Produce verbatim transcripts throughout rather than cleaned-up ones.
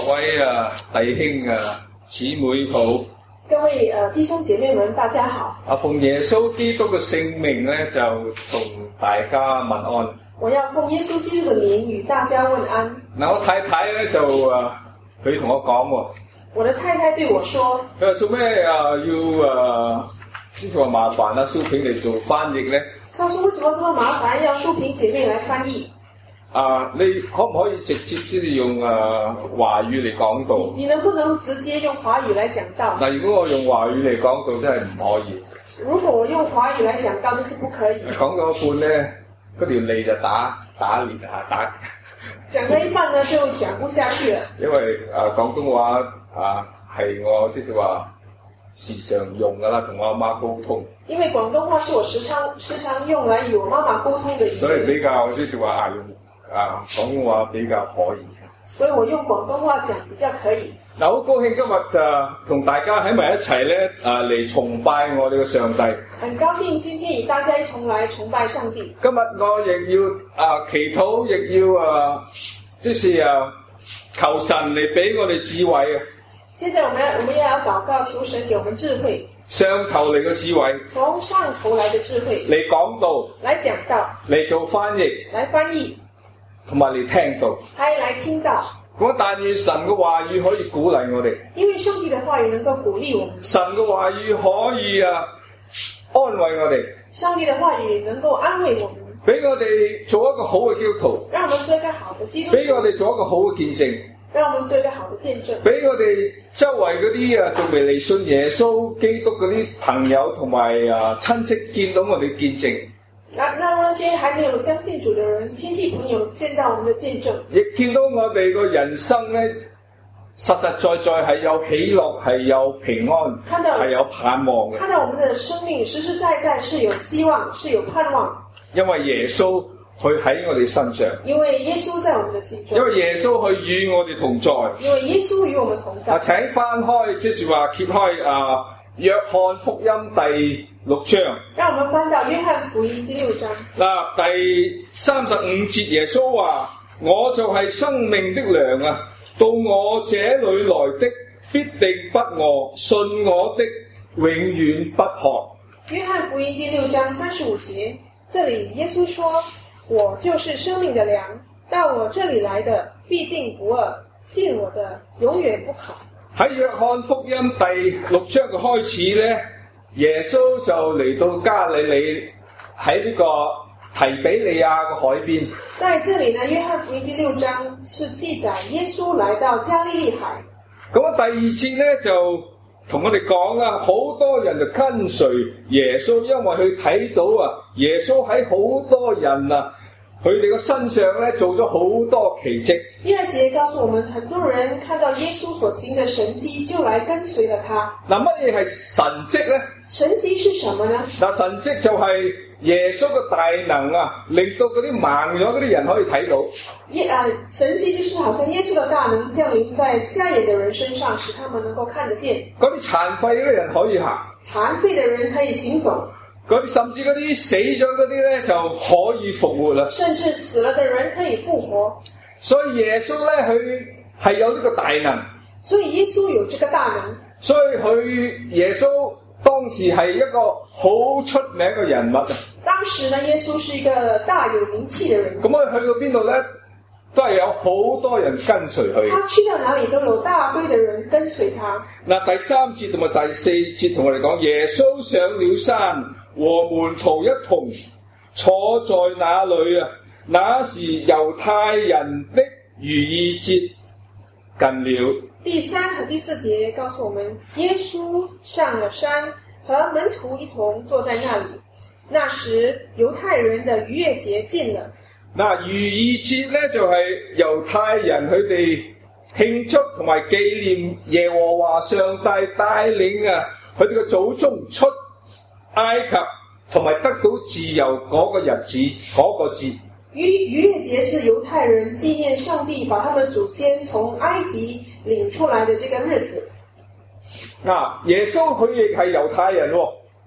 位啊弟兄啊姊妹好， 各位呃弟兄姐妹們，大家好。 啊，奉耶穌基督嘅聖名咧，就同大家問安。 我要奉耶穌基督嘅名與大家問安。 嗱，我太太咧就啊，佢同我講喎， 我的太太對我說， 佢話做咩啊要啊，之前話麻煩啊蘇萍嚟做翻譯咧？ 他說為什麼這麼麻煩要淑萍姐妹來翻譯？ 啊，你可唔可以直接即係用啊華語嚟講道？ 你能不能直接用華語來講道？ 嗱，如果我用華語嚟講道，真係唔可以。 如果我用華語來講道，這是不可以。 講到一半咧，嗰條脷就打打裂啊打。 講到一半呢，就講不下去了。 因為啊廣東話啊係我即係話時常用噶啦，同我阿媽溝通。 因為廣東話是我時常時常用來與我媽媽溝通的語言。 所以比較即係話啊用。啊，廣東話比較可以， 所以我用廣東話講比較可以。 嗱，好高興今日啊，同大家喺埋一齊咧，啊嚟崇拜我哋嘅上帝。 很高興今天與大家一同來崇拜上帝。 今日我亦要啊祈禱，亦要啊，即是啊求神嚟俾我哋智慧啊。 現在我們要我們也要禱告，求神給我們智慧。 上頭嚟嘅智慧， 從上頭來嘅智慧嚟講道， 來講道， 嚟做翻譯， 來翻譯。 同埋嚟聽到， 還來聽到。 咁但願神嘅話語可以鼓勵我哋， 因為上帝嘅話語能夠鼓勵我們。 神嘅話語可以啊安慰我哋， 上帝嘅話語能夠安慰我們， 俾我哋做一個好嘅基督徒， 讓我們做一個好嘅基督徒， 俾我哋做一個好嘅見證， 讓我們做一個好嘅見證， 俾我哋周圍嗰啲啊仲未嚟信耶穌基督嗰啲朋友同埋啊親戚見到我哋見證。 那讓那些還沒有相信主的人、親戚朋友見到我們的見證， 亦見到我哋個人生咧，實實在在係有喜樂，係有平安，係有盼望嘅。 看到我們的生命實實在在是有希望，是有盼望。 因為耶穌佢喺我哋身上， 因為耶穌在我們的心中， 因為耶穌佢與我哋同在， 因為耶穌與我們同在。 啊，請翻開即是話揭開啊約翰福音第六章， 讓我們翻到約翰福音第六章。 嗱，第三十五節，耶穌話：我就係生命的糧啊！到我這裏來的必定不餓，信我的永遠不渴。 約翰福音第六章三十五節，這裏耶穌說：我就是生命的糧，到我這裏來的必定不餓，信我的永遠不渴。 喺約翰福音第六章嘅開始咧，耶穌就嚟到加利利，喺呢個提比利亞嘅海邊。在這裏呢， 約翰福音第六章是記載耶穌來到加利利海。 咁啊，第二節咧就同我哋講啦，好多人就跟隨耶穌，因為佢睇到啊，耶穌喺好多人啊，佢哋個身上咧做咗好多奇蹟。 第二節告訴我們，很多人看到耶穌所行的神蹟，就來跟隨了他。 嗱，乜嘢係神蹟咧？ 神蹟是什麼呢？ 嗱，神蹟就係耶穌嘅大能啊，令到嗰啲盲咗嗰啲人可以睇到。 耶啊，神蹟就是好像耶穌的大能降臨在瞎眼的人身上，使他們能夠看得見。 嗰啲殘廢嗰啲人可以行， 殘廢的人可以行走。 嗰啲甚至嗰啲死咗嗰啲咧就可以復活啦。 甚至死了的人可以復活。 所以耶穌咧，佢係有呢個大能。 所以耶穌有這個大能。 所以佢耶穌當時係一個好出名嘅人物啊。 當時呢，耶穌是一個大有名氣嘅人。 咁佢去到邊度咧，都係有好多人跟隨佢。 他去到哪裡都有大堆嘅人跟隨他。嗱， 第三節同埋第四節同我哋講，耶穌上了山，和門徒一同坐在那裡啊。那時猶太人的逾越節近了。 第三和第四節告訴我們，耶穌上了山，和門徒一同坐在那裡。那時猶太人的逾越節近了。 嗱，逾越節咧就係、是、猶太人佢哋慶祝同埋紀念耶和華上帝帶領啊佢哋嘅祖宗出埃及同埋得到自由嗰個日子嗰、那個節。 逾逾越節是猶太人紀念上帝把他們的祖先從埃及領出來的這個日子。 嗱，耶穌佢亦係猶太人喎、哦。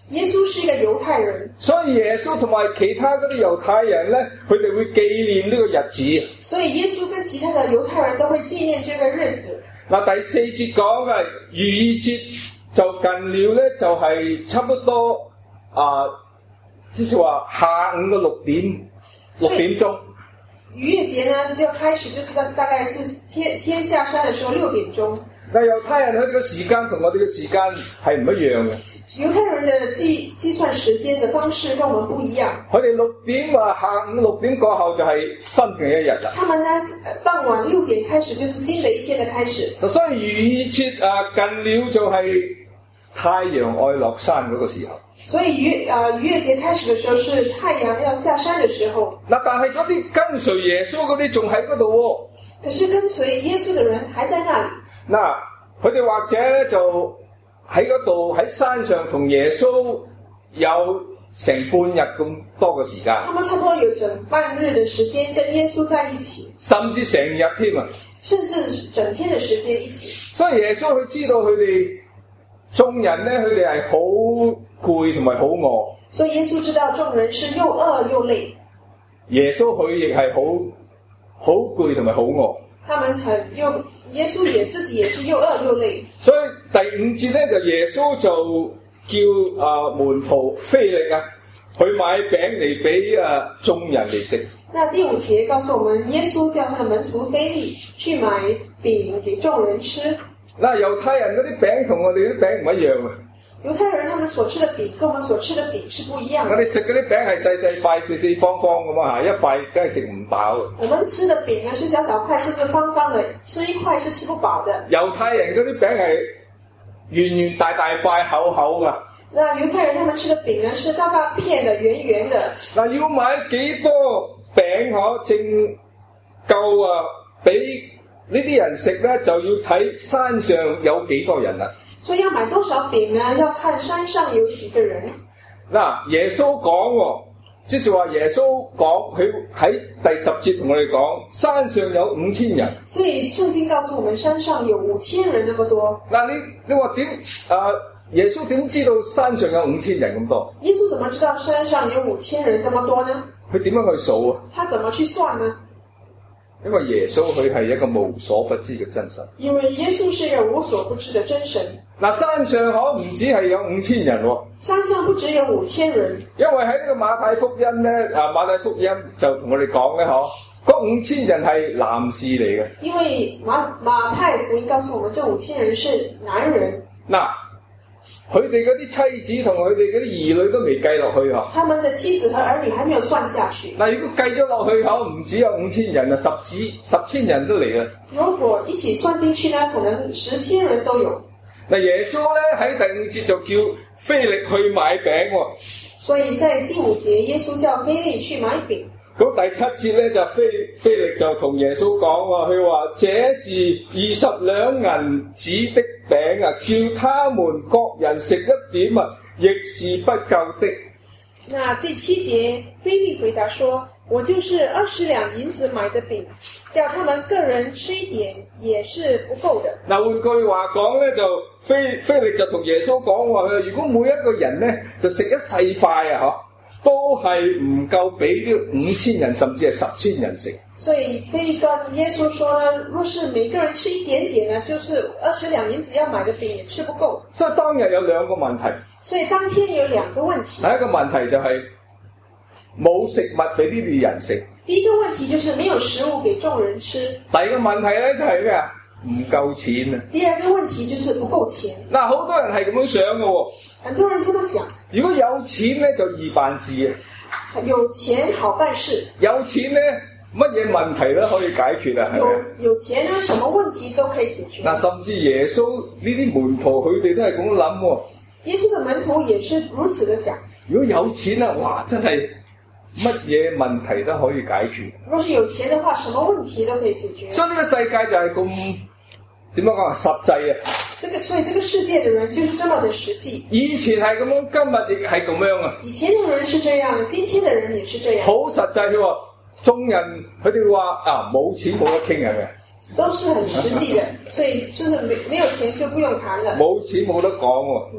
耶穌是一個猶太人， 所以耶穌同埋其他嗰啲猶太人咧，佢哋會紀念呢個日子。 所以耶穌跟其他的猶太人都會紀念這個日子。 嗱，第四節講嘅逾越節就近了咧，就係、是、差不多啊，即係話下午嘅六點六點鐘。 逾越節呢就開始，就是在大概是天天下山的時候六點鐘。 但猶太人佢哋嘅時間同我哋嘅時間係唔一樣嘅。 猶太人的計計算時間的方式跟我們不一樣。 佢哋六點話下午六點過後就係新嘅一日啦。 他們呢傍晚六點開始就是新的一天的開始。 所以逾越節啊近了就係太陽愛落山嗰個時候。 所以逾啊逾越節開始嘅時候是太陽要下山嘅時候。 嗱，但係嗰啲跟隨耶穌嗰啲仲喺嗰度喎。 可是跟隨耶穌嘅人還在那裡。 嗱，佢哋或者咧就喺嗰度喺山上同耶穌有成半日咁多嘅時間。 他們差不多有整半日嘅時間跟耶穌在一起， 甚至成日添啊！ 甚至整天嘅時間一起。 所以耶穌佢知道佢哋眾人咧，佢哋係好攰同埋好餓。 所以耶穌知道眾人是又餓又累。 耶穌佢亦係好好攰同埋好餓。 他們很又耶穌也自己也是又餓又累。 所以第五節咧就耶穌就叫啊門徒腓力啊去買餅嚟俾啊眾人嚟食。 那第五節告訴我們，耶穌叫他的門徒腓力去買餅給眾人吃。 嗱，猶太人嗰啲餅同我哋啲餅唔一樣啊。 猶太人他們所吃的餅跟我們所吃的餅是不一樣的。 我哋食嗰啲餅係細細塊、四四方方咁啊，一塊梗係食唔飽。 我們吃的餅呢是小小塊、四四方方的，吃一塊是吃不飽的。 猶太人嗰啲餅係圓圓大大塊、厚厚噶。 那猶太人他們吃的餅呢是大大片的、圓圓的。 嗱，要買幾多餅可正夠啊？俾呢啲人食咧，就要睇山上有幾多人啦。 所以要買多少餅呢？要看山上有幾個人。 嗱，耶穌講喎，即係話耶穌講，佢喺第十節同我哋講，山上有五千人。 所以聖經告訴我們，山上有五千人那麼多。 嗱，你你話點啊？耶穌點知道山上有五千人咁多？ 耶穌怎麼知道山上有五千人這麼多呢？ 佢點樣去數啊？ 他怎麼去算呢？ 因為耶穌佢係一個無所不知嘅真神。 因為耶穌是一個無所不知的真神。 嗱，山上可唔止係有五千人喎。 山上不只有五千人。 因為喺呢個馬太福音咧，啊馬太福音就同我哋講咧，嗬，嗰五千人係男士嚟嘅。 因為馬馬太福音告訴我們，這五千人是男人。 嗱，佢哋嗰啲妻子同佢哋嗰啲兒女都未計落去嗬。 他們的妻子和兒女還沒有算下去。 嗱，如果計咗落去，可唔止有五千人啊，十幾十千人都嚟啦。 如果一起算進去呢，可能十千人都有。 嗱，耶穌咧喺第五節就叫腓力去買餅喎。 所以在第五節，耶穌叫腓力去買餅。 咁第七節咧就腓腓力就同耶穌講喎，佢話這是二十兩銀子的餅啊，叫他們各人食一點啊，亦是不夠的。 那第七節，腓力回答說：我就是二十兩銀子買的餅，叫他們個人吃一點，也是不夠的。 嗱，換句話講咧，就腓腓力就同耶穌講話，如果每一個人咧就食一細塊啊，嗬，都係唔夠俾呢五千人甚至係十千人食。 所以腓力跟耶穌說呢，若是每個人吃一點點呢，就是二十兩銀子要買的餅也吃不夠。 所以當日有兩個問題。 所以當天有兩個問題。 第一個問題就係冇食物俾呢啲人食。 第一個問題就是沒有食物給眾人吃。 第二個問題咧就係咩啊？唔夠錢啊！ 第二個問題就是不夠錢。 嗱，好多人係咁樣想嘅喎。 很多人這麼想。 如果有錢咧就易辦事啊！ 有錢好辦事。有錢咧乜嘢問題都可以解決啊！ 有有錢呢，什麼問題都可以解決。 嗱，甚至耶穌呢啲門徒佢哋都係咁諗喎。 耶穌的門徒也是如此的想。 如果有錢啊，哇！真係乜嘢問題都可以解決。 若是有錢的話，什麼問題都可以解決。 所以呢個世界就係咁點樣講啊？實際啊！ 這個所以這個世界的人就是這麼的實際。 以前係咁樣，今日亦係咁樣啊！ 以前的人是這樣，今天的人也是這樣。 好實際喎，眾人佢哋話啊，冇錢冇得傾係咪？ 都是很實際的，所以就是沒沒有錢就不用談了。 冇錢冇得講喎。 嗯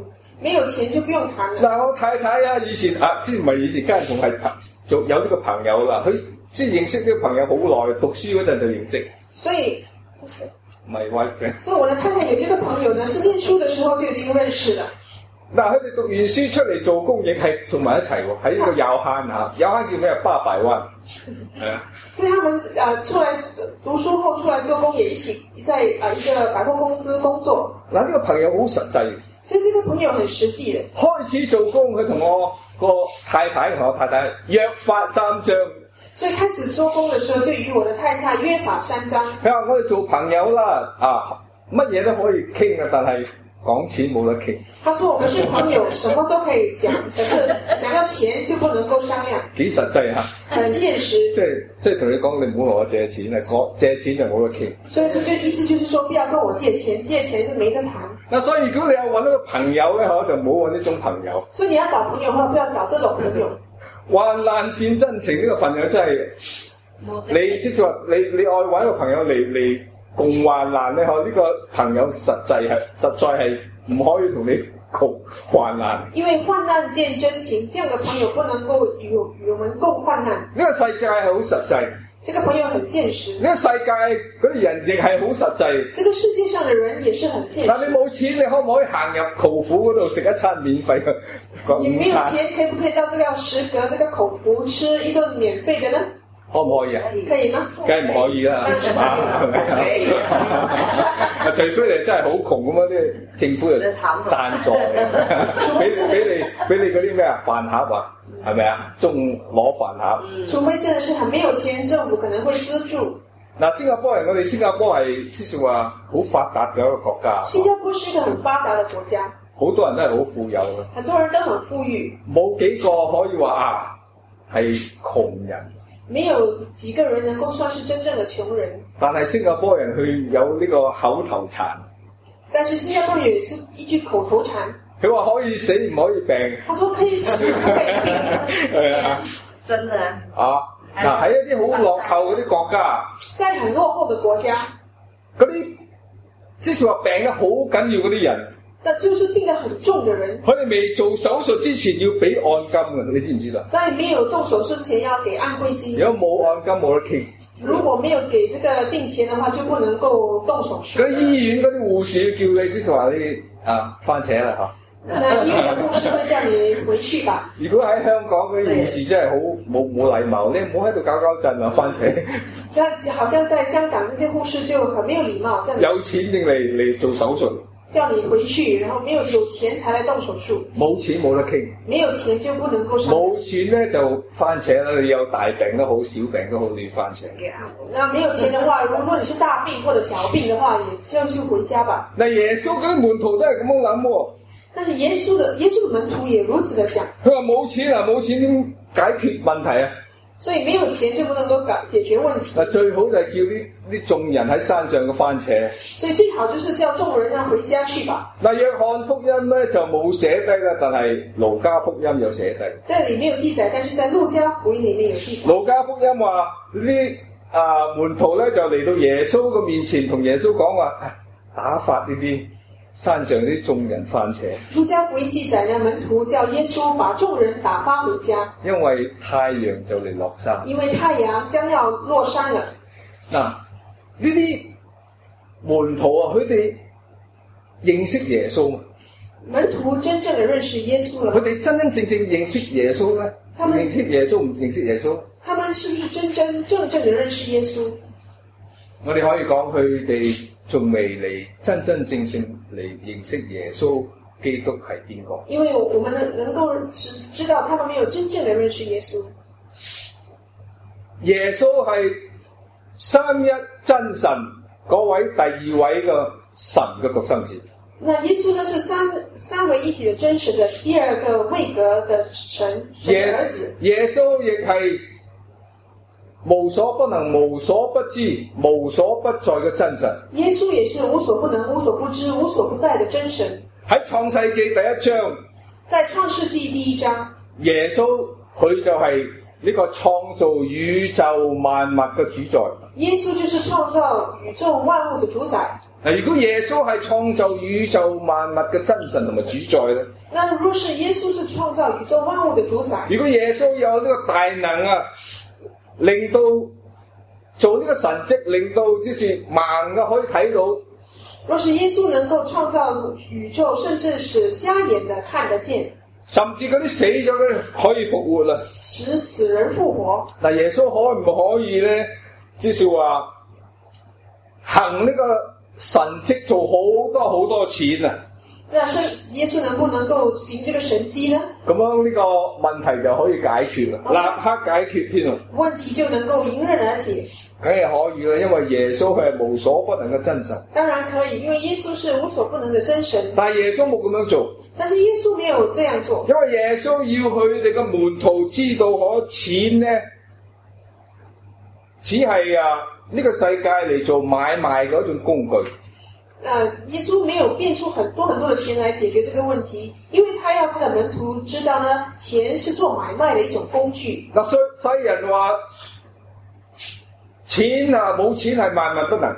沒有錢就不用談了。 嗱，我太太啊，以前啊，即係唔係以前，家人仲係做有呢個朋友啦。佢即係認識呢個朋友好耐，讀書嗰陣就認識。 所以， 唔係 wife friend。 所以我的太太有這個朋友呢，是念書的時候就已經認識了。 嗱，佢哋讀完書出嚟做工，亦係做埋一齊喎。喺呢個祐漢嚇，祐漢叫咩啊？八百萬，係啊。 所以他們呃出來讀書後出來做工，也一起在呃一個百貨公司工作。 嗱，呢個朋友好實際。 所以這個朋友很實際的。 開始做工，佢同我個太太同我太太約法三章。 所以開始做工的時候，就與我的太太約法三章。 佢話我哋做朋友啦，啊，乜嘢都可以傾嘅，但係講錢冇得傾。 他說我們是朋友，什麼都可以講，可是講到錢就不能夠商量。 幾實際嚇， 很現實。 即係即係同你講，你唔好同我借錢啊！我借錢就冇得傾。 所以說，就意思就是說，不要跟我借錢，借錢就沒得談。 嗱，所以如果你有揾到個朋友咧，嗬，就唔好揾呢種朋友。 所以你要找朋友的話，不要找這種朋友。 患難見真情呢個朋友真係，你即係話你你愛揾一個朋友嚟嚟共患難咧，嗬，呢個朋友實際係實在係唔可以同你共患難。因為患難見真情，這樣的朋友不能夠與與我們共患難。 呢個世界係好實際。 這個朋友很現實。 呢個世界嗰啲人亦係好實際。 這個世界上的人也是很現實。 但你冇錢，你可唔可以行入cầu府嗰度食一餐免費嘅？ 你沒有錢，可以不可以到這個食閣這個cầu府吃一頓免費的呢？ 可唔可以啊？ 可以嗎？ 梗係唔可以啦，係咪啊？除非你真係好窮咁啊，啲政府就贊助你，俾俾你俾你嗰啲咩啊飯盒啊，係咪啊？中攞飯盒。 除非真的是很沒有錢，政府可能會資助。 嗱，新加坡人，我哋新加坡係即係話好發達嘅一個國家。 新加坡是一個很發達嘅國家， 好多人都係好富有嘅。 很多人都很富裕， 冇幾個可以話啊係窮人。 沒有幾個人能夠算是真正的窮人。 但係新加坡人佢有呢個口頭禪。但是新加坡人有一句口頭禪。 佢話可以死唔可以病。 他說可以死不可以病。 係啊， 真的啊嗱，喺一啲好落後嗰啲國家， 在很落後的國家， 嗰啲即係話病得好緊要嗰啲人。 但就是病得很重的人， 佢哋未做手術之前要俾按金嘅，你知唔知道？ 在沒有動手術之前要給按歸金。 如果冇按金冇得傾。 如果沒有給這個定錢的話，就不能夠動手術。 嗰啲醫院嗰啲護士叫你，即係話你啊翻扯啦嚇。 那醫院的護士會叫你回去吧。 如果喺香港嗰啲護士真係好冇冇禮貌，你唔好喺度搞搞震啊翻扯。 這樣好像在香港，那些護士就很沒有禮貌，這樣。 有錢定嚟嚟做手術。 叫你回去，然後沒有有錢才來動手術。 冇錢冇得傾。 沒有錢就不能夠上。 冇錢咧就翻扯啦！你有大病都好，小病都好，你翻扯。 那沒有錢的話，如果你是大病或者小病的話，你就去回家吧。 嗱，耶穌嗰啲門徒都係咁樣諗喎。 但是耶穌的耶穌的門徒也如此的想。 佢話冇錢啊，冇錢點解決問題啊？ 所以沒有錢就不能夠解解決問題。 嗱，最好就係叫啲啲眾人喺山上嘅翻扯。 所以最好就是叫眾人啊回家去吧。 嗱，約翰福音咧就冇寫低啦，但係路加福音有寫低。 這裏沒有記載，但是在路加福音裏面有記載。 路加福音話呢啊門徒咧就嚟到耶穌嘅面前，同耶穌講話打發呢啲山上啲眾人翻扯。 路加福音記載呢，門徒叫耶穌把眾人打發回家， 因為太陽就嚟落山。 因為太陽將要落山了。 嗱，呢啲門徒啊，佢哋認識耶穌嘛？ 門徒真正的認識耶穌了。 佢哋真真正正認識耶穌咧？他們認識耶穌唔認識耶穌？ 他們是不是真真正正的認識耶穌？ 我哋可以講佢哋仲未嚟真真正正嚟認識耶穌基督係邊個？因為我們能能夠知道，他們沒有真正的認識耶穌。 耶穌係三一真神嗰位第二位嘅神嘅獨生子。 那耶穌呢是三三位一體的真實的第二個位格的神，神的兒子。 耶，耶穌亦係無所不能、無所不知、無所不在嘅真神。 耶穌也是無所不能、無所不知、無所不在的真神。 喺創世紀第一章， 在創世紀第一章， 耶穌佢就係呢個創造宇宙萬物嘅主宰。 耶穌就是創造宇宙萬物的主宰。 嗱，如果耶穌係創造宇宙萬物嘅真神同埋主宰咧， 那若是耶穌是創造宇宙萬物的主宰， 如果耶穌有呢個大能啊，令到做呢個神蹟，令到即是盲嘅可以睇到。 若是耶穌能夠創造宇宙，甚至使瞎眼的看得見， 甚至嗰啲死咗嘅可以復活啦， 使死人復活。 嗱，耶穌可唔可以咧？即是話行呢個神蹟做好多好多錢啊？ 那是耶穌能不能夠行這個神蹟呢？ 咁樣呢個問題就可以解決啦， 嗯、 立刻解決添啊！ 問題就能夠迎刃而解。 梗係可以啦，因為耶穌佢係無所不能嘅真神。 當然可以，因為耶穌是無所不能的真神。 但係耶穌冇咁樣做。 但是耶穌沒有這樣做。 因為耶穌要佢哋嘅門徒知道，可錢咧只係啊呢個世界嚟做買賣嘅一種工具。 呃，耶穌沒有變出很多很多的錢來解決這個問題，因為他要他的門徒知道呢，錢是做買賣的一種工具。 嗱，世世人話錢啊，冇錢係萬萬不能，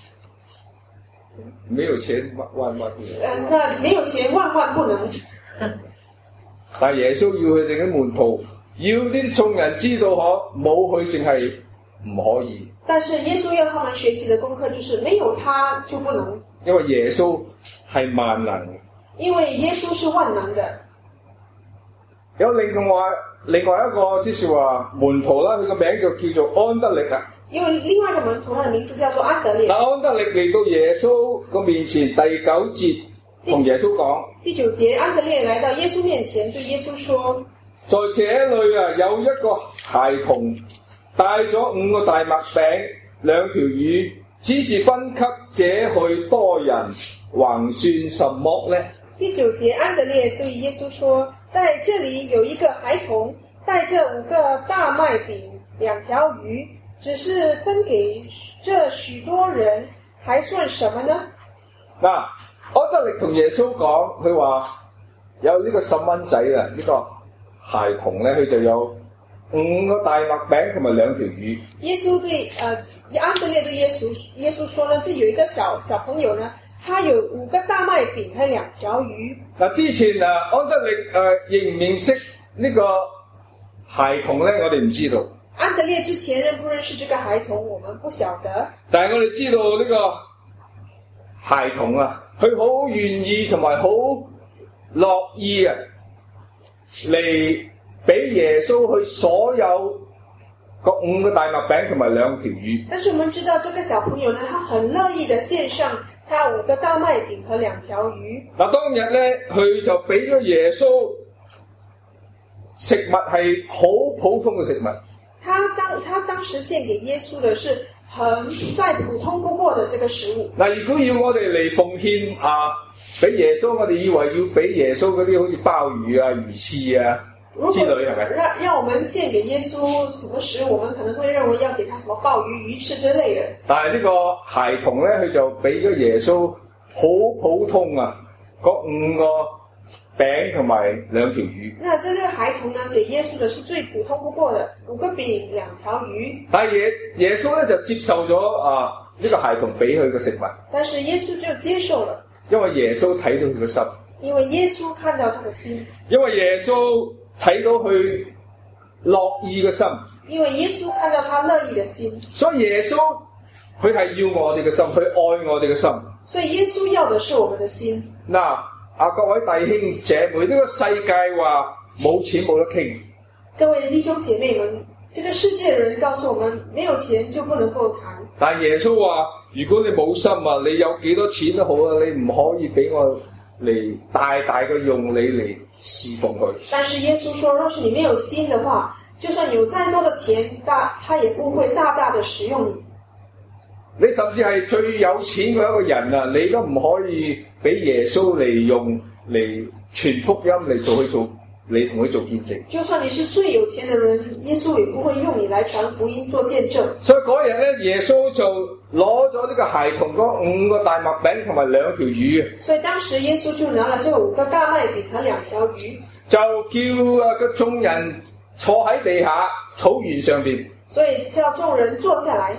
沒有錢萬萬萬不能。 呃，那沒有錢萬萬不能。 但係耶穌要佢哋嘅門徒，要呢啲眾人知道，可冇佢淨係唔可以。 但是耶穌要他們學習的功課就是沒有他就不能。 因為耶穌係萬能嘅， 因為耶穌是萬能的。 有另外另外一個即是話門徒啦，佢個名就叫做安德烈啊。 因為另外一個門徒，他的名字叫做安德烈。 嗱，安德烈嚟到耶穌個面前，第九節同耶穌講。 第九節，安德烈來到耶穌面前，對耶穌說： 在這裏啊，有一個孩童帶咗五個大麥餅、兩條魚。只是分給這許多人，還算什麼呢？ 第九節，安德烈對耶穌說：在這裡有一個孩童，帶着五個大麥餅、兩條魚，只是分給這許多人，還算什麼呢？ 嗱，安德烈同耶穌講，佢話有呢個細蚊仔啊，呢、這個孩童咧，佢就有五個大麥餅同埋兩條魚。耶穌對，呃。安德烈對耶穌耶穌說呢，這有一個小小朋友呢，他有五個大麥餅和兩條魚。嗱， 之前啊，安德烈誒、呃、認唔認識呢個孩童咧？我哋唔知道。 安德烈之前認不認識這個孩童，我們不曉得。 但係我哋知道呢個孩童啊，佢好願意同埋好樂意啊，嚟俾耶穌去所有。個五個大麥餅同埋兩條魚。但是我們知道這個小朋友呢，他很樂意的獻上他五個大麥餅和兩條魚。嗱，當日咧，佢就俾咗耶穌食物係好普通嘅食物。他當他當時獻給耶穌的是很再普通不過的這個食物。嗱，如果要我哋嚟奉獻啊，俾耶穌，我哋以為要俾耶穌嗰啲好似鮑魚啊、魚翅啊。之類係咪？讓讓我們獻給耶穌什麼食物，我們可能會認為要給他什麼鮑魚、魚翅之類的。但係呢個孩童咧，佢就俾咗耶穌好普通啊，嗰五個餅同埋兩條魚。那這個孩童呢，給耶穌的是最普通不過的五個餅、兩條魚。但係耶耶穌咧就接受咗啊呢個孩童俾佢嘅食物。但是耶穌就接受了，因為耶穌睇到佢嘅心。因為耶穌看到他的心。因為耶穌。睇到佢樂意嘅心，因為耶穌看到他樂意嘅心，所以耶穌佢係要我哋嘅心，佢愛我哋嘅心。所以耶穌要的是我們嘅心。嗱，啊各位弟兄姐妹，呢個世界話冇錢冇得傾。各位弟兄姐妹們，這個世界的人告訴我們，沒有錢就不能夠談。但耶穌話：如果你冇心啊，你有幾多錢都好啊，你唔可以俾我嚟大大嘅用你嚟侍奉佢。但是耶穌說，若是你沒有心的話，就算有再多的錢，大他也不會大大的使用你。你甚至係最有錢嘅一個人啊，你都唔可以俾耶穌嚟用嚟傳福音嚟做去做，你同佢做見證。就算你是最有錢的人，耶穌也不會用你來傳福音做見證。所以嗰日咧，耶穌就攞咗呢個孩童嗰五個大麥餅同埋兩條魚。所以當時耶穌就拿了這五個大麥餅和兩條魚，就叫啊個眾人坐喺地下草原上邊。所以叫眾人坐下來。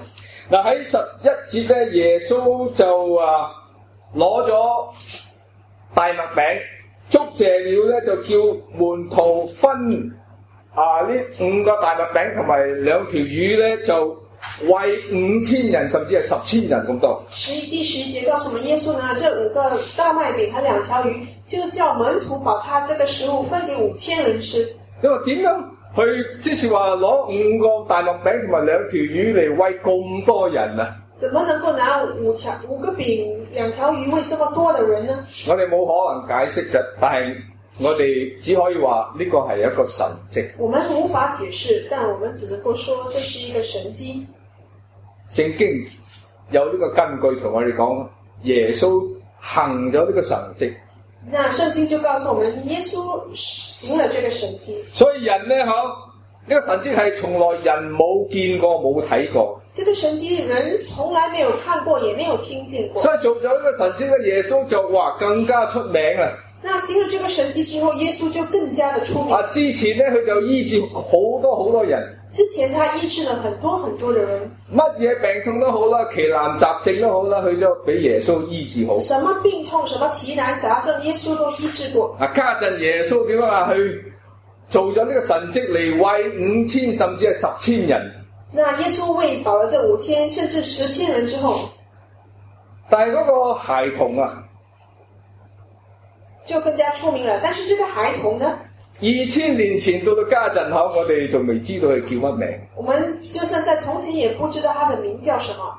嗱喺十一節咧，耶穌就啊攞咗大麥餅，祝謝了咧，就叫門徒分啊呢五個大麥餅同埋兩條魚咧，就餵五千人，甚至係十千人咁多。 十一第十一節告訴我們，耶穌拿這五個大麥餅和兩條魚，就叫門徒把他這個食物分給五千人吃。 你話點樣去即是話攞五個大麥餅同埋兩條魚嚟餵咁多人啊？ 怎麼能夠拿五條五個餅兩條魚餵這麼多的人呢？ 我哋冇可能解釋啫，但係我哋只可以話呢個係一個神蹟。 我們無法解釋，但我們只能夠說這是一個神蹟。 聖經有呢個根據同我哋講，耶穌行咗呢個神蹟。 那聖經就告訴我們，耶穌行了這個神蹟。 所以人咧，嗬，呢個神蹟係從來人冇見過冇睇過。 這個神蹟人從來沒有看過，也沒有聽見過。 所以做咗呢個神蹟嘅耶穌就話更加出名啊！ 那行了這個神蹟之後，耶穌就更加的出名。 啊，之前咧佢就醫治好多好多人。 之前他醫治了很多很多的人， 乜嘢病痛都好啦，奇難雜症都好啦，佢都俾耶穌醫治好。 什麼病痛、什麼奇難雜症，耶穌都醫治過。 啊，家陣耶穌點樣啊？去做咗呢個神蹟嚟餵五千甚至係十千人。 那耶穌餵飽了這五千甚至十千人之後， 但係嗰個孩童啊， 就更加出名了。但是這個孩童呢？ 二千年前到到家陣口，我哋仲未知道佢叫乜名。 我們就算在從前也不知道他的名叫什麼。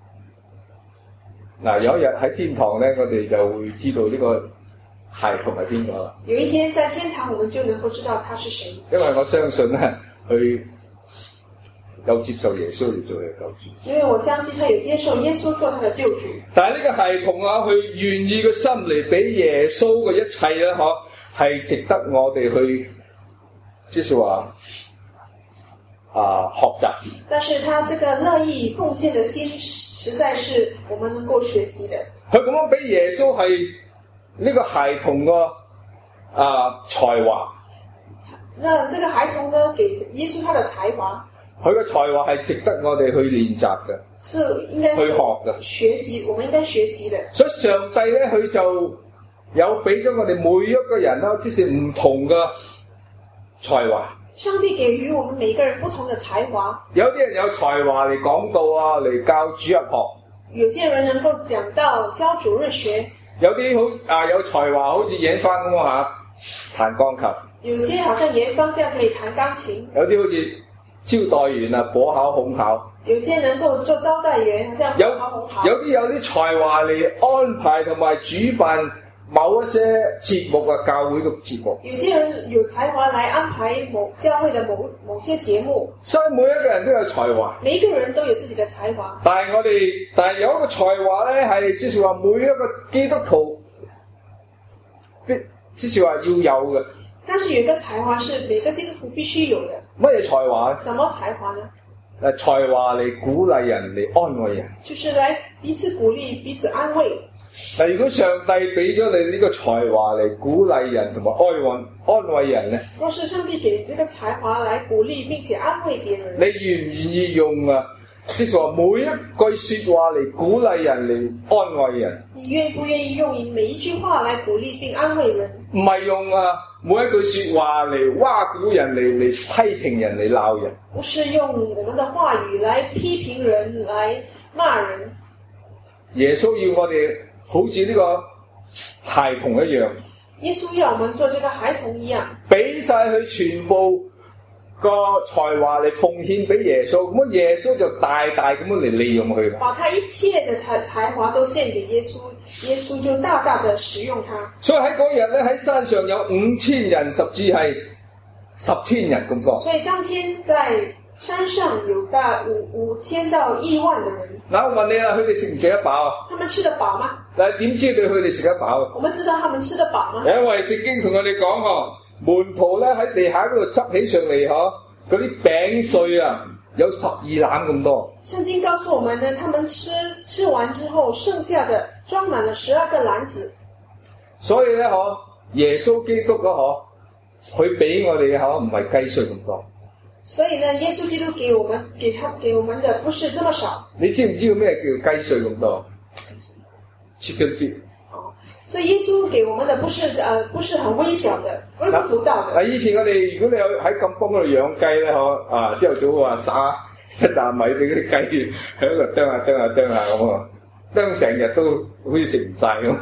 嗱，有一日喺天堂咧，我哋就會知道呢個孩童係邊個啦。 有一天在天堂，我們就能夠知道他是誰。 因為我相信咧，佢有接受耶穌嚟做佢嘅救主。 因為我相信他有接受耶穌做他的救主。 但係呢個孩童啊，佢願意個心嚟俾耶穌嘅一切咧，嗬，係值得我哋去，即係話啊學習。但是他這個樂意奉獻的心，實在是我們能夠學習的。 佢咁樣俾耶穌係呢個孩童個啊才華。 那這個孩童呢，給耶穌他的才華。 佢嘅才華係值得我哋去練習嘅， 是應該去學嘅， 學習，我們應該學習的。 所以上帝咧，佢就有俾咗我哋每一個人啦，即是唔同嘅才華。 上帝給予我們每一個人不同的才華。 有啲人有才華嚟講道啊，嚟教主日學。 有些人能夠講道教主日學。 有啲好啊有才華，好似演翻咁啊嚇，彈鋼琴。 有些好像演方這樣可以彈鋼琴。 有啲好似招待員啊，火烤烘烤。 有些能夠做招待員，好像火烤烘烤。 有啲有啲才華嚟安排同埋主辦某一些節目啊，教會嘅節目。 有些人有才華來安排某教會的某某些節目。 所以每一個人都有才華。 每一個人都有自己的才華。 但係我哋，但係有一個才華咧，係即係話每一個基督徒必即係話要有嘅。 但是有一個才華是每個基督徒必須有的。 乜嘢才華？ 什麼才華呢？ 誒，才華嚟鼓勵人，嚟安慰人。 就是來彼此鼓勵、彼此安慰。 但如果上帝俾咗你呢個才華嚟鼓勵人同埋安慰安慰人咧， 若是上帝給你這個才華來鼓勵並且安慰別人， 你願唔願意用啊？即係話每一句說話嚟鼓勵人嚟安慰人。 你願不願意用每一句話來鼓勵並安慰人？ 唔係用啊每一句說話嚟挖苦人嚟嚟批評人嚟鬧人。 不是用我們的話語來批評人來罵人。 耶穌要我哋好似呢個孩童一樣。 耶穌要我們做這個孩童一樣， 俾晒佢全部個才華嚟奉獻俾耶穌，咁耶穌就大大咁樣嚟利用佢。 把他一切的才才華都獻給耶穌，耶穌就大大的使用他。 所以喺嗰日咧，喺山上有五千人，甚至係十千人咁多。 所以當天在山上有大五五千到億萬的人。 嗱，我問你啦，佢哋食唔食得飽啊？ 他們吃得飽嗎？ 但係點知佢佢哋食得飽啊？ 我們知道他們吃得飽嗎？ 因為聖經同我哋講過，門徒咧喺地下嗰度執起上嚟，嗬，嗰啲餅碎啊，有十二籃咁多。 聖經告訴我們呢，他們吃吃完之後，剩下的裝滿了十二個籃子。 所以咧，嗬，耶穌基督嗰嗬，佢俾我哋嘅嗬唔係雞碎咁多。 所以呢，耶穌基督給我們給他給我們的不是這麼少。 你知唔知道咩叫雞碎咁多 ？Chicken feet。 所以耶穌給我們的不是呃不是很微小的、微不足道的。 嗱，以前我哋如果你有喺金邦嗰度養雞咧，嗬啊，朝頭早話撒一紮米俾嗰啲雞喺度啄下啄下啄下咁啊，啄成日都好似食唔晒咁。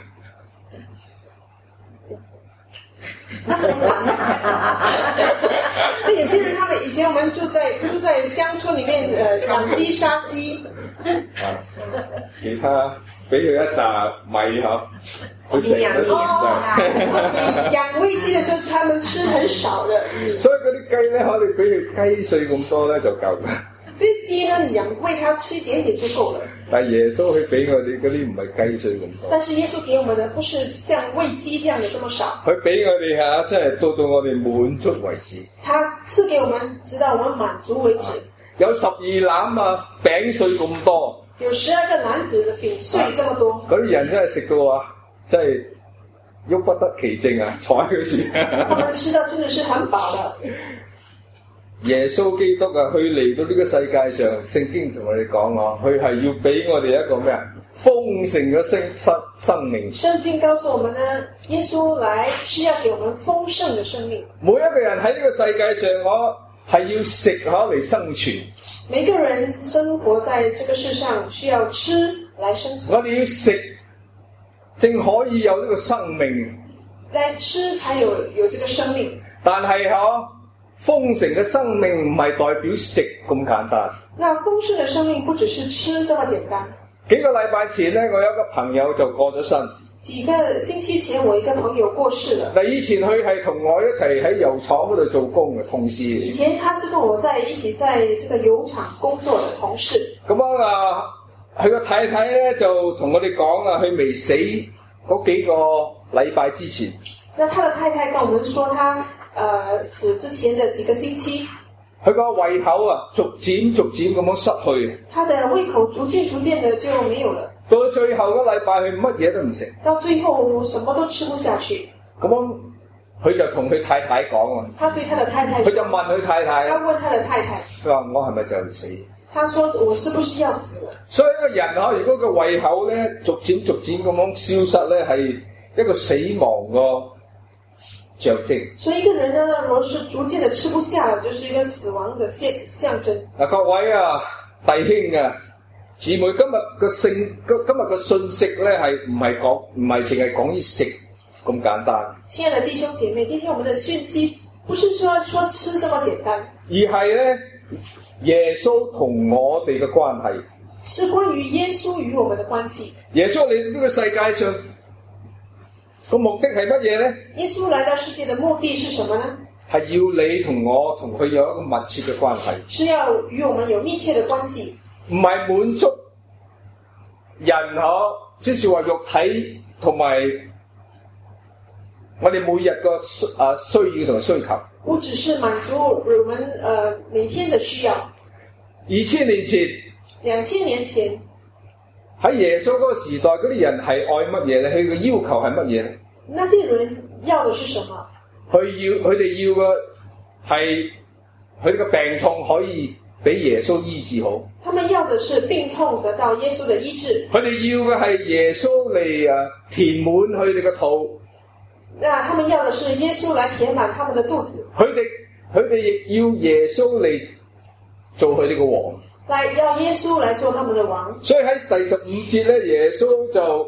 那有些人，他們以前我們住在住在鄉村裡面，呃，養雞殺雞。 啊，其他俾佢一紮米嗬，佢食得都唔晒。 養餵雞的時候，他們吃很少的米。 所以嗰啲雞咧，可能俾佢雞碎咁多咧就夠啦。 這雞呢，你養餵它吃一點點就夠了。 但係耶穌佢俾我哋嗰啲唔係雞碎咁多。 但是耶穌給我們的不是像餵雞這樣的這麼少。 佢俾我哋嚇，真係到到我哋滿足為止。 他賜給我們，直到我們滿足為止。 有十二籃啊餅碎咁多。 有十二個籃子的餅碎這麼多。 嗰啲人真係食到啊，真係喐不得其正啊！坐喺嗰時。 他們吃到真的是很飽的。 耶穌基督啊，佢嚟到呢個世界上，聖經同我哋講啊，佢係要俾我哋一個咩啊？豐盛嘅生生生命。 聖經告訴我們呢，耶穌來是要給我們豐盛的生命。 每一個人喺呢個世界上，我係要食可嚟生存。 每個人生活在這個世上，需要吃來生存。 我哋要食，正可以有呢個生命。 來吃才有有這個生命。 但係嗬。豐盛嘅生命唔係代表食咁簡單。 那豐盛嘅生命不只是吃這麼簡單。 幾個禮拜前咧，我有一個朋友就過咗身。 幾個星期前，我一個朋友過世了。 嗱，以前佢係同我一齊喺油廠嗰度做工嘅同事。 以前他是跟我在一起在這個油廠工作嘅同事。 咁啊，佢個太太咧就同我哋講啊，佢未死嗰幾個禮拜之前。 那他的太太跟我們說，他。呃，死之前的幾個星期， 佢個胃口啊，逐漸逐漸咁樣失去。 他的胃口逐漸逐漸的就沒有了。 到最後個禮拜，佢乜嘢都唔食。 到最後，什麼都吃不下去。 咁樣，佢就同佢太太講啊。 他對他的太太， 佢就問佢太太。 他問他的太太。 佢話：我係咪就嚟死？ 他說：我是不是要死了？ 所以一個人啊，如果個胃口咧逐漸逐漸咁樣消失咧，係一個死亡個象徵。所以一個人呢， 如果是逐漸的吃不下了，就是一個死亡的象象徵。 嗱，各位啊，弟兄啊，姊妹，今日個信今今日個信息咧係唔係講唔係淨係講於食咁簡單。 親愛的弟兄姐妹，今天我們的訊息不是說說吃這麼簡單， 而係咧耶穌同我哋嘅關係， 是關於耶穌與我們的關係。 耶穌嚟到呢個世界上。個目的係乜嘢咧？ 耶穌來到世界的目的是什麼呢？ 係要你同我同佢有一個密切嘅關係。 是要與我們有密切的關係。 唔係滿足人可，即是話肉體同埋我哋每日個啊需要同需求。 不只是滿足我們呃每天的需要。 二千年前， 兩千年前。 喺耶穌嗰個時代，嗰啲人係愛乜嘢咧？佢嘅要求係乜嘢咧？ 那些人要的是什麼？ 佢要佢哋要嘅係佢哋嘅病痛可以俾耶穌醫治好。 他們要的是病痛得到耶穌的醫治。 佢哋要嘅係耶穌嚟啊填滿佢哋嘅肚。 那他們要的是耶穌來填滿他們的肚子。 佢哋佢哋亦要耶穌嚟做佢哋嘅王。 來要耶穌來做他們的王。 所以喺第十五節咧，耶穌就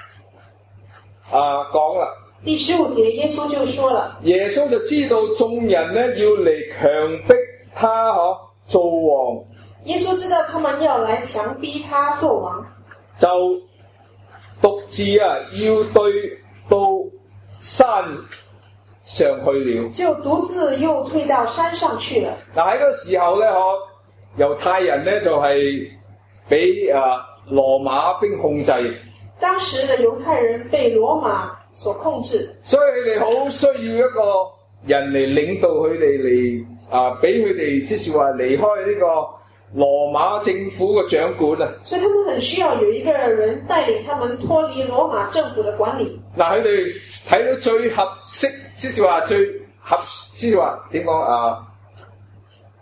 啊講啦。 第十五節耶穌就說了， 耶穌就知道眾人咧要嚟強迫他嗬做王。 耶穌知道他們要來強逼他做王， 就獨自啊要對到山上去了。 就獨自又退到山上去了。 嗱喺嗰個時候咧，嗬。猶太人咧就係俾啊羅馬兵控制。 當時的猶太人被羅馬所控制， 所以佢哋好需要一個人嚟領導佢哋嚟啊，俾佢哋即是話離開呢個羅馬政府嘅掌管啊。 所以他們很需要有一個人帶領他們脫離羅馬政府的管理。 嗱，佢哋睇到最合適，即是話最合，即是話點講啊？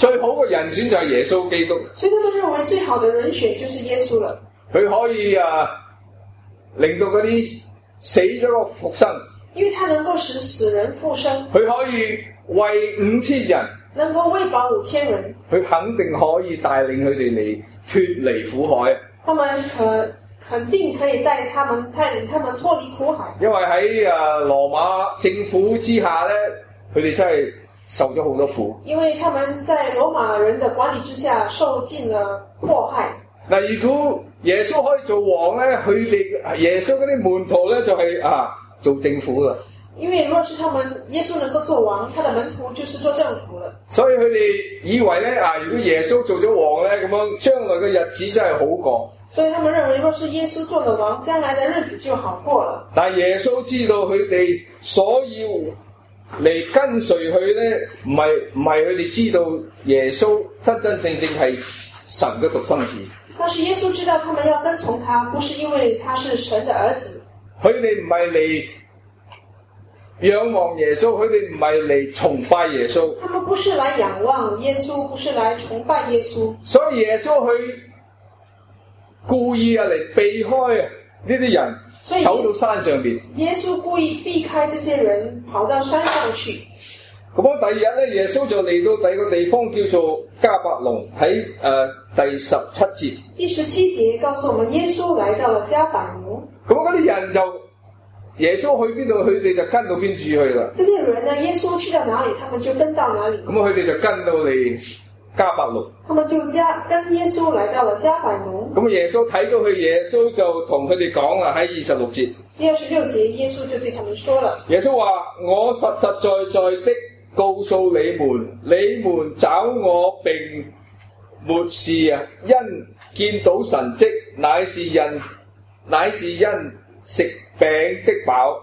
最好嘅人選就係耶穌基督。 所以他們認為最好的人選就是耶穌了。 佢可以啊，令到嗰啲死咗個復生。 因為他能夠使死人復生。 佢可以為五千人。 能夠餵飽五千人。 佢肯定可以帶領佢哋嚟脫離苦海。 他們可肯定可以帶他們帶領他們脫離苦海。因為喺啊羅馬政府之下咧，佢哋真係受咗好多苦。 因為他們在羅馬人的管理之下受盡了迫害。 嗱，如果耶穌可以做王咧，佢哋耶穌嗰啲門徒咧就係、是、啊做政府啦。 因為若是他們耶穌能夠做王，他的門徒就是做政府了。 所以佢哋以為咧啊，如果耶穌做咗王咧，咁樣將來嘅日子真係好過。 所以他們認為，若是耶穌做了王，將來的日子就好過了。 但係耶穌知道佢哋所要嚟跟隨佢咧，唔係唔係佢哋知道耶穌真真正正係神嘅獨生子。 但是耶穌知道他們要跟從他，不是因為他是神的兒子。 佢哋唔係嚟仰望耶穌，佢哋唔係嚟崇拜耶穌。 他們不是來仰望耶穌，不是來崇拜耶穌。 所以耶穌佢故意啊嚟避開呢啲人，走到山上邊。耶穌故意避開這些人，跑到山上去。 咁樣第二日咧，耶穌就嚟到第二個地方叫做迦百農，喺誒、呃、第十七節。 第十七節告訴我們，耶穌來到了迦百農。 咁嗰啲人就耶穌去邊度，佢哋就跟到邊處去啦。 這些人呢，耶穌去到哪裡，他們就跟到哪裡。 咁佢哋就跟到嚟迦百農。 他們就加跟耶穌來到了迦百農。 咁耶穌睇到佢，耶穌就同佢哋講啦，喺二十六節。 第二十六節，耶穌就對他們說了。 耶穌話：我實實在在的告訴你們，你們找我並沒是啊，因見到神蹟，乃是因乃是因食餅的飽。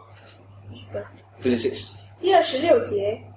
第二十六節，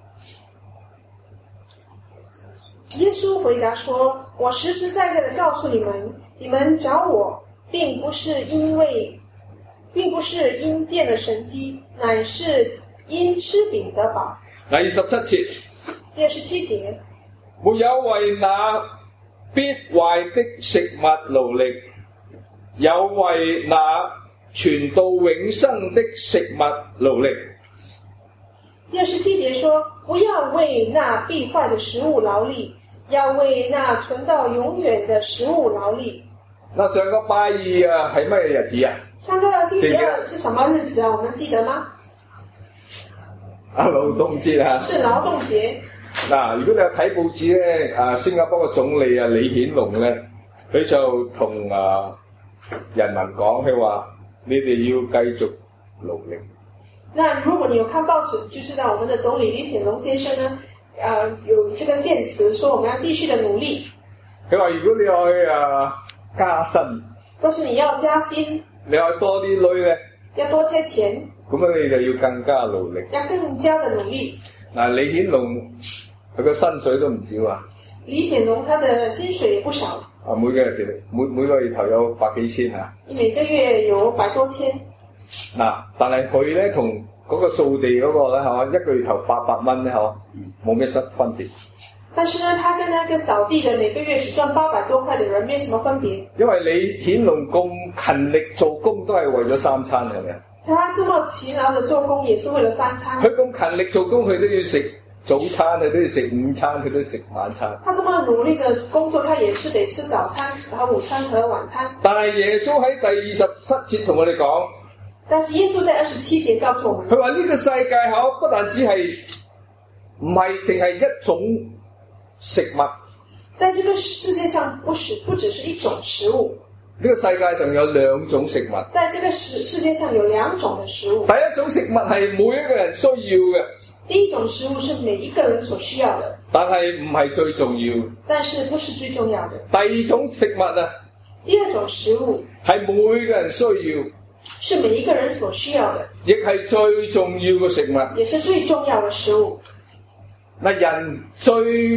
耶穌回答說：我實實在在的告訴你們，你們找我並不是因為並不是因見了神蹟，乃是因吃餅得飽。 第二十七節， 第二十七節， 沒有為那必壞的食物勞力，有為那存到永生的食物勞力。 第二十七節說：不要為那必壞的食物勞力，要為那存到永遠的食物勞力。 那上個拜二啊，係乜嘢日子啊？ 上個星期二是什麼日子啊？我們記得嗎？ 啊，勞動節啊， 是勞動節。 嗱，如果你有睇報紙咧，啊，新加坡嘅總理啊李顯龍咧，佢就同啊人民講，佢話你哋要繼續努力。 那如果你有看報紙，就知道我們的總理李顯龍先生呢，呃，有這個獻詞，說我們要繼續的努力。 佢話如果你去啊加薪， 若是你要加薪， 你要多啲女咧， 要多些錢。 咁樣你就要更加努力， 要更加的努力。 嗱，李顯龍佢個薪水都唔少啊。 李顯龍他的薪水也不少。 啊，每個月每每個月頭有百幾千啊。 每個月有百多千。 嗱，但係佢咧同嗰個掃地嗰個咧，係嘛，一個月頭八百蚊咧，係嘛，冇咩分分別。 但是呢，他跟那個掃地的每個月只賺八百多塊的人，沒什麼分別。因為李顯龍咁勤力做工，都係為咗三餐，係咪？ 他這麼勤勞的做工，也是為了三餐。 佢咁勤力做工，佢都要食早餐，佢都要食午餐，佢都要食晚餐。 他這麼努力的工作，他也是得吃早餐和午餐和晚餐。 但係耶穌喺第二十七節同我哋講， 但是耶穌在二十七節告訴我們， 佢話呢個世界口不但只係唔係淨係一種食物， 在這個世界上不是不只是一種食物。 呢個世界上有兩種食物， 在這個世世界上有兩種的食物。 第一種食物係每一個人需要嘅， 第一種食物是每一個人所需要的， 但係唔係最重要， 但是不是最重要的。 第二種食物啊， 第二種食物係每個人需要， 是每一個人所需要的， 亦係最重要嘅食物， 也是最重要的食物。 嗱，人最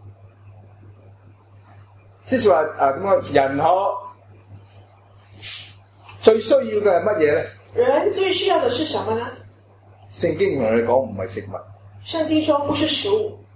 即係話啊咁啊，人可最需要嘅係乜嘢咧？ 人最需要的是什麼呢？ 聖經同你講唔係食物。 聖經說不是食物。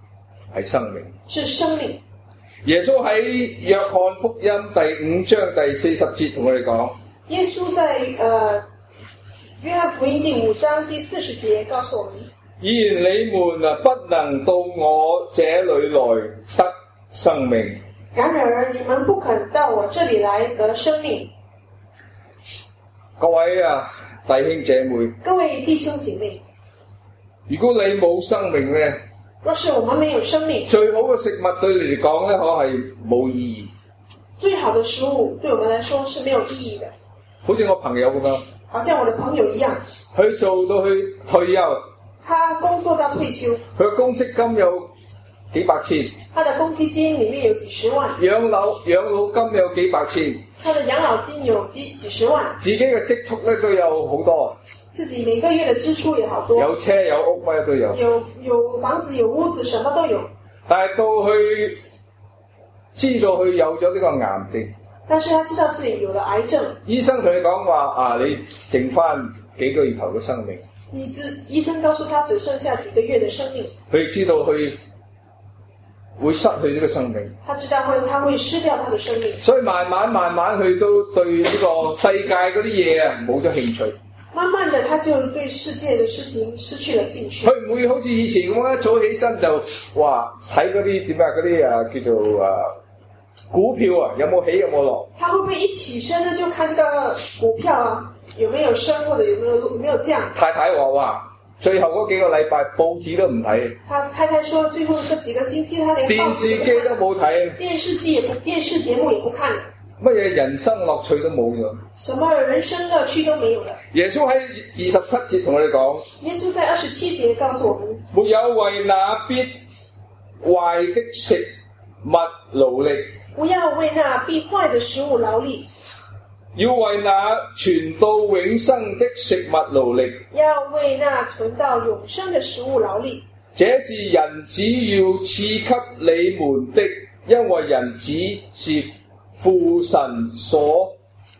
係生命。 是生命。 耶穌喺約翰福音第五章第四十節同我哋講， 耶穌在呃約翰福音第五章第四十節告訴我們： 既然你們啊不能到我這裏來得生命， 然而你們不肯到我這裏來得生命。 各位啊弟兄姐妹， 各位弟兄姐妹， 如果你冇生命呢， 若是我們沒有生命， 最好嘅食物對你嚟講呢，可係冇意義。 最好的食物對我們來說是沒有意義的。 好似我朋友咁樣， 好像我的朋友一樣， 佢做到去退休， 他工作到退休， 佢嘅公積金有幾百千， 他的公積金裡面有幾十萬， 養老養老金有幾百千， 他的養老金有幾幾十萬， 自己嘅積蓄咧都有好多， 自己每個月的支出也好多， 有車有屋乜都有， 有有房子有屋子，什麼都有。 但係到佢知道佢有咗呢個癌症， 但是他知道自己有了癌症， 醫生同佢講話啊，你剩翻幾個月頭嘅生命， 你知醫生告訴他只剩下幾個月的生命， 佢知道佢會失去呢個生命， 他知道會他會失掉他的生命， 所以慢慢慢慢佢都對呢個世界嗰啲嘢啊冇咗興趣。 慢慢的他就對世界的事情失去了興趣。 佢唔會好似以前咁一早起身就話睇嗰啲點啊嗰啲啊叫做啊股票啊有冇起有冇落？ 他會不會一起身呢就看這個股票啊有沒有升或者有沒有有沒有降？ 太太話哇，最後嗰幾個禮拜報紙都唔睇。 他太太說最後嗰幾個星期他連電視機都冇睇， 電視機也不電視節目也不看了， 乜嘢人生樂趣都冇咗。 什麼人生樂趣都沒有了。 耶穌喺二十七節同我哋講， 耶穌在二十七節告訴我們： 沒有為那必壞的食物勞力， 不要為那必壞的食物勞力， 要為那存到永生的食物勞力。 要為那存到永生的食物勞力。 這是人子要賜給你們的，因為人子是父神所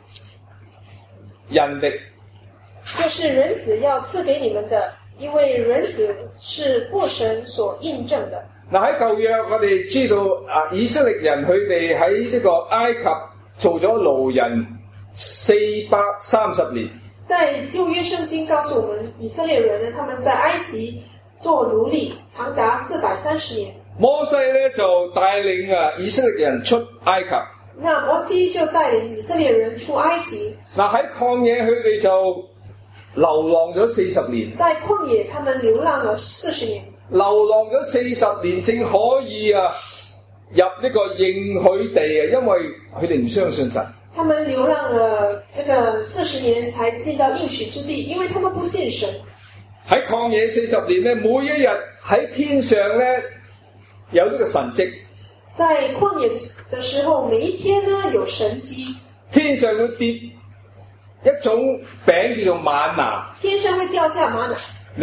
印的。 就是人子要賜給你們的，因為人子是父神所印證的。 嗱喺舊約我哋知道啊，以色列人佢哋喺呢個埃及做咗奴人四百三十年。 在舊約聖經告訴我們，以色列人呢，他們在埃及做奴隸長達四百三十年。 摩西咧就帶領啊以色列人出埃及。 那摩西就帶領以色列人出埃及。 嗱喺曠野佢哋就流浪咗四十年。 在曠野，他們流浪了四十年。 流浪咗四十年，正可以啊入呢個應許地啊，因為佢哋唔相信神。 他們流浪了這個四十年，才進到應許之地，因為他們不信神。 喺曠野四十年咧，每一日喺天上咧有呢個神蹟。 在曠野的時候，每一天呢有神蹟。 天上會跌一種餅叫做嗎哪。 天上會掉下嗎哪。 你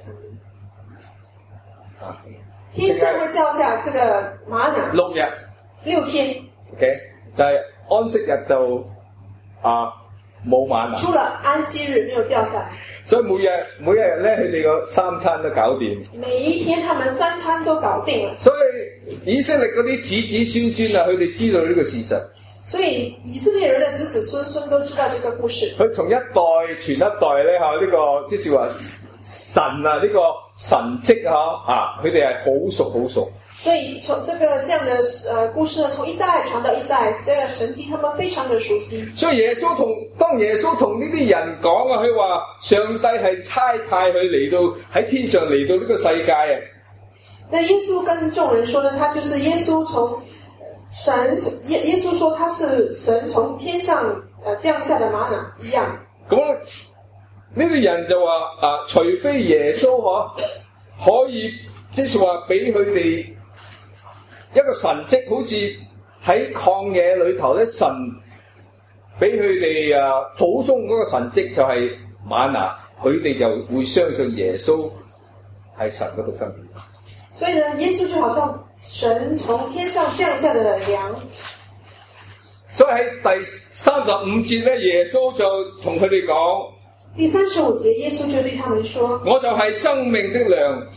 啊，天上會掉下這個嗎哪。 六日。 六天。 OK，就係安息日就啊冇嗎哪。 除了安息日沒有掉下來。 所以每日每一日咧，佢哋個三餐都搞掂。 每一天，他們三餐都搞定了。 所以以色列嗰啲子子孫孫啊，佢哋知道呢個事實。 所以以色列人的子子孫孫都知道這個故事。 佢從一代傳一代咧，嚇、這、呢個即是話神啊，呢、這個神蹟嚇啊，佢哋係好熟好熟。 所以從這個這樣的呃故事呢，從一代傳到一代，這個神蹟他們非常的熟悉。 所以耶穌同當耶穌同呢啲人講啊，佢話上帝係差派佢嚟到喺天上嚟到呢個世界啊。 那耶穌跟眾人說呢，他就是耶穌從神耶耶穌說他是神從天上呃降下的嗎哪一樣。 咁呢啲人就話啊，除非耶穌嗬可以即是話俾佢哋一個神蹟，好似喺曠野裏頭咧，神俾佢哋啊祖宗嗰個神蹟就係嗎哪，佢哋就會相信耶穌係神嘅獨生子。 所以呢，耶穌就好像神從天上降下的糧。 所以喺第三十五節咧，耶穌就同佢哋講。 第三十五節，耶穌就對他們說： 我就係生命的糧。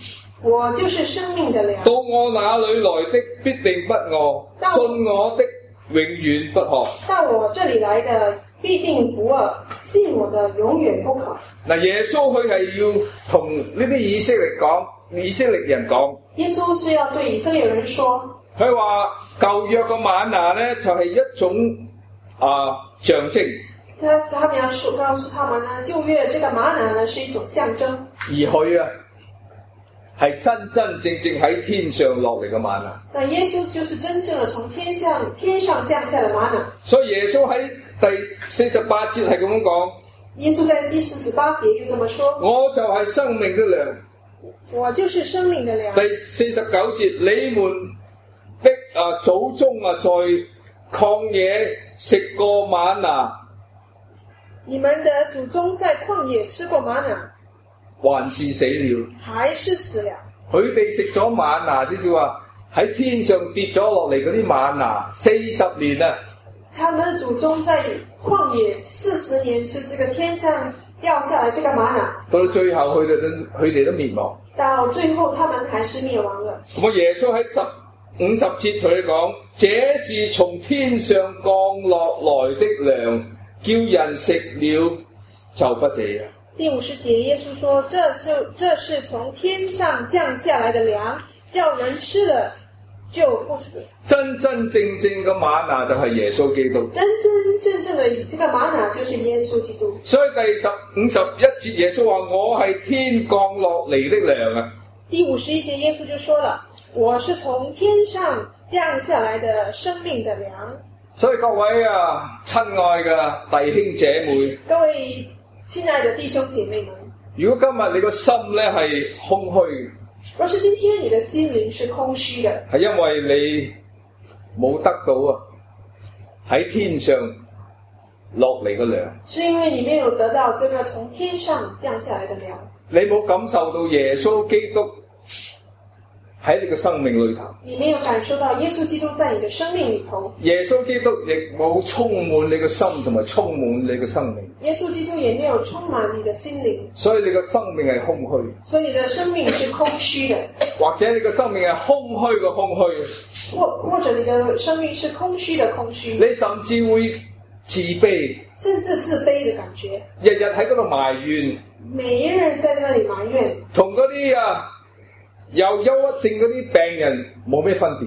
我就是生命的粮。 到我那裏來的必定不餓，信我的永遠不渴。 到我這裡來的必定不餓，信我的永遠不渴。 嗱，耶穌佢係要同呢啲以色列講，以色列人講。 耶穌是要對以色列人說， 佢話舊約嘅瑪拿咧就係、是、一種啊象徵。 他他們要說告訴他們呢，舊約這個瑪拿呢是一種象徵， 而佢啊係真真正正喺天上落嚟嘅瑪拿。 那耶穌就是真正的從天上天上降下的瑪拿。 所以耶穌喺第四十八節係咁樣講。 耶穌在第四十八節又這麼說： 我就係生命的糧。 我就是生命的糧。 第四十九節，你們的啊祖宗啊在曠野食過瑪拿。 你們的祖宗在曠野吃過瑪拿， 還是死了， 還是死了。 佢哋食咗瑪拿，即是話喺天上跌咗落嚟嗰啲瑪拿，四十年啊。 他們的祖宗在曠野四十年吃這個天上掉下來這個瑪拿， 到到最後佢哋都佢哋都滅亡。到最後他們還是滅亡了。 咁啊，耶穌喺十五十節同你講，這是從天上降落來的糧，叫人食了就不死了。 第五十節，耶穌說：這是這是從天上降下來的糧，叫人吃了就不死。 真真正正嘅瑪拿就係耶穌基督。 真真正正的這個瑪拿就是耶穌基督。 所以第十五十一節耶穌話：我係天降落嚟的糧啊！ 第五十一節耶穌就說了：我是從天上降下來的生命的糧。 所以各位啊，親愛嘅弟兄姐妹， 各位親愛的弟兄姐妹們， 如果今日你個心咧係空虛， 若是今天你的心靈是空虛的， 係因為你冇得到啊喺天上落嚟嘅糧， 是因為你沒有得到這個從天上降下來的糧， 你冇感受到耶穌基督喺你嘅生命裏頭， 你沒有感受到耶穌基督在你的生命裏頭， 耶穌基督亦冇充滿你嘅心同埋充滿你嘅生命， 耶穌基督也沒有充滿你的心靈， 所以你嘅生命係空虛， 所以你的生命是空虛的， 或者你嘅生命係空虛嘅空虛， 或或者你的生命是空虛的空虛， 你甚至會自卑， 甚至自卑的感覺， 日日喺嗰度埋怨， 每一日在那裡埋怨， 同嗰啲啊有憂鬱症嗰啲病人冇咩分別。